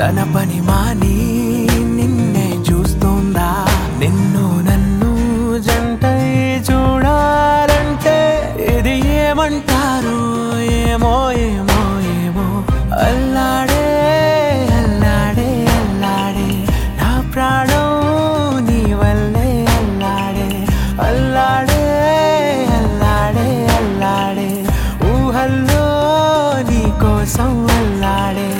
తన పని మాని నిన్నే చూస్తోందా నిన్ను నన్ను జంటై చూడాలంటే ఇది ఏమంటారు ఏమో ఏమో ఏమో అల్లాడే అల్లాడే అల్లాడే నా ప్రాణం నీ వల్లే అల్లాడే అల్లాడే అల్లాడే అల్లాడే ఊహల్లో నీ కోసం అల్లాడే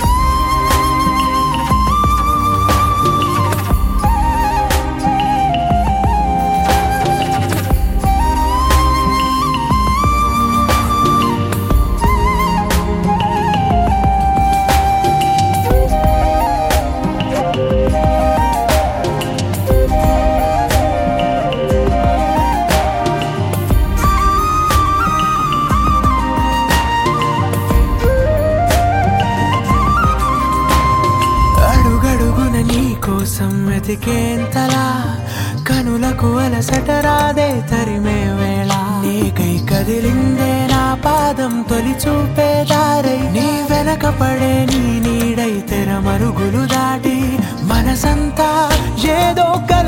కోసం వెతికేంతలా కనులకు అలసట రాదే తరిమే వేళ నీకై కదిలిందే నా పాదం తొలి చూపే దారై నీ వెనక పడే నీ నీడై తెర మరుగులు దాటి మనసంతా ఏదో